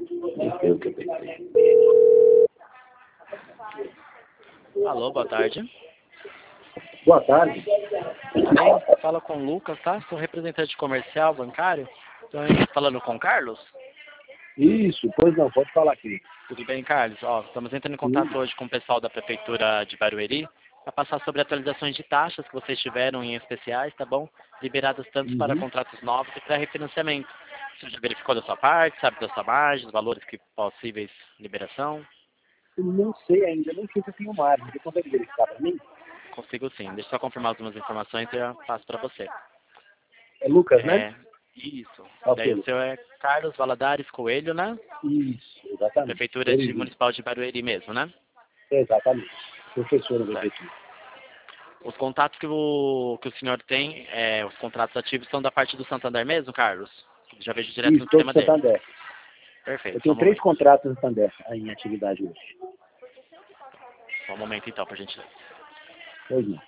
Entendeu o que eu pensei. Alô, boa tarde. Boa tarde. Tudo bem? Fala com o Lucas, tá? Sou representante comercial, bancário. Estou falando com o Carlos. Isso, pois não, pode falar, querido. Tudo bem, Carlos? Ó, estamos entrando em contato hoje com o pessoal da Prefeitura de Barueri para passar sobre atualizações de taxas que vocês tiveram em especiais, tá bom? Liberadas tanto para contratos novos e para refinanciamento. Você já verificou da sua parte, sabe da sua margem, os valores que possíveis liberação? Eu não sei ainda, não sei se eu tenho margem. Você consegue verificar para mim? Consigo sim. Deixa eu só confirmar algumas informações e eu passo para você. É Lucas, né? Isso. Ok. Daí o seu é Carlos Valadares Coelho, né? Isso, exatamente. Prefeitura de Municipal de Barueri mesmo, né? Exatamente. Professor da prefeitura. Os contatos que o senhor tem, os contratos ativos, são da parte do Santander mesmo, Carlos? Já vejo direto Isso, no todo sistema dele. Santander. Perfeito. Eu tenho 3 contratos no Santander em atividade hoje. Só um momento então, pra gente ler. Pois não.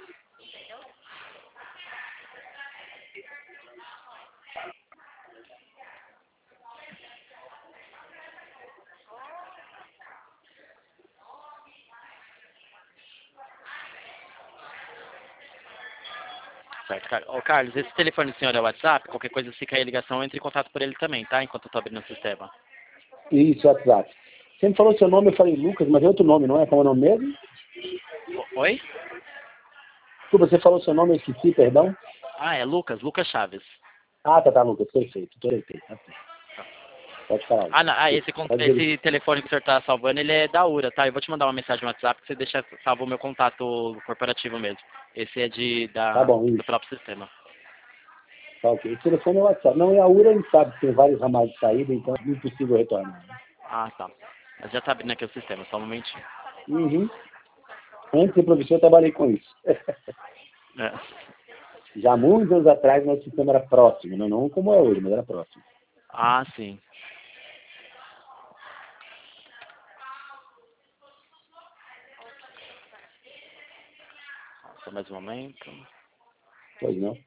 Certo, Carlos. Ô, Carlos, esse telefone do senhor é o WhatsApp? Qualquer coisa, se cair a ligação, entre em contato por ele também, tá? Enquanto eu tô abrindo o sistema. Isso, WhatsApp. Você me falou seu nome, eu falei Lucas, mas é outro nome, não é? Como é o nome mesmo? Oi? Desculpa, você falou seu nome, eu esqueci, perdão. Ah, é Lucas Chaves. Ah, tá, Lucas, perfeito. Perfeito, tá certo. Pode falar. Ah, não, esse telefone que o senhor está salvando, ele é da URA, tá? Eu vou te mandar uma mensagem no WhatsApp que você deixa salvo o meu contato corporativo mesmo. Esse é Tá bom, do isso. próprio sistema. Tá ok. O telefone é o WhatsApp. Não, e a URA, ele sabe que tem vários ramais de saída, então é impossível retornar. Ah, tá. Mas já tá abrindo aqui o sistema, só um momentinho. Uhum. Antes de ser professor, eu trabalhei com isso. É. Já há muitos anos atrás, nosso sistema era próximo, não como é hoje, mas era próximo. Ah, sim. Só mais um momento. Pois não.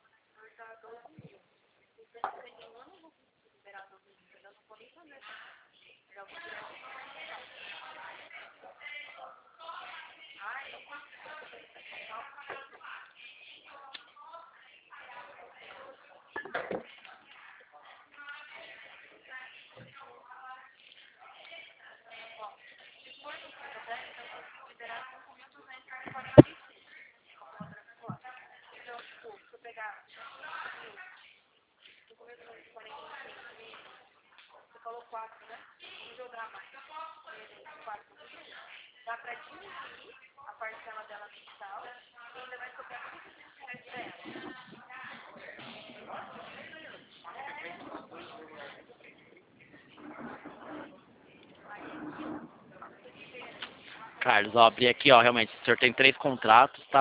Carlos, ó, abri aqui, ó, realmente, o senhor tem 3 contratos, tá?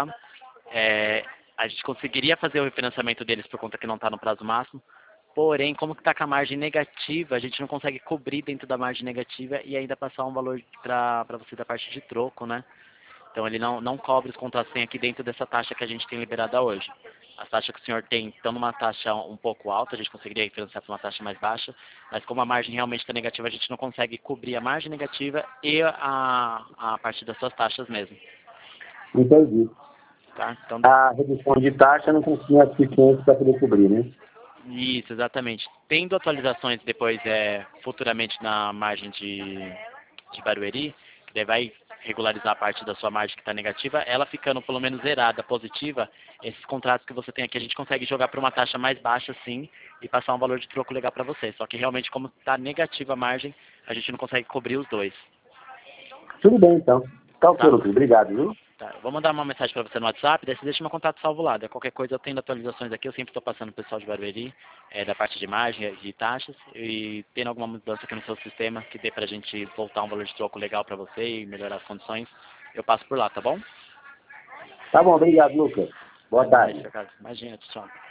A gente conseguiria fazer o refinanciamento deles por conta que não está no prazo máximo, porém, como que está com a margem negativa, a gente não consegue cobrir dentro da margem negativa e ainda passar um valor para você da parte de troco, né? Então ele não cobre os contratos que tem aqui dentro dessa taxa que a gente tem liberada hoje. A taxa que o senhor tem estão numa taxa um pouco alta, a gente conseguiria financiar por uma taxa mais baixa, mas como a margem realmente está negativa, a gente não consegue cobrir a margem negativa e a parte das suas taxas mesmo. Entendi. Tá? Então, A redução de taxa não conseguia a suficiente para poder cobrir, né? isso, exatamente. Tendo atualizações depois futuramente na margem de Barueri, que daí vai regularizar a parte da sua margem que está negativa, ela ficando pelo menos zerada, positiva, esses contratos que você tem aqui a gente consegue jogar para uma taxa mais baixa sim e passar um valor de troco legal para você. Só que realmente como está negativa a margem, a gente não consegue cobrir os dois. Tudo bem, então. Tá ok, Tá? Lucas. Obrigado, viu? Tá, eu vou mandar uma mensagem para você no WhatsApp, daí você deixa meu contato salvo lá. Daí qualquer coisa eu tendo atualizações aqui, eu sempre estou passando pro pessoal de Barueri, da parte de margem e taxas, e tendo alguma mudança aqui no seu sistema que dê pra gente voltar um valor de troco legal para você e melhorar as condições, eu passo por lá, tá bom? Tá bom, obrigado, Lucas. Boa tarde. Imagina, tchau.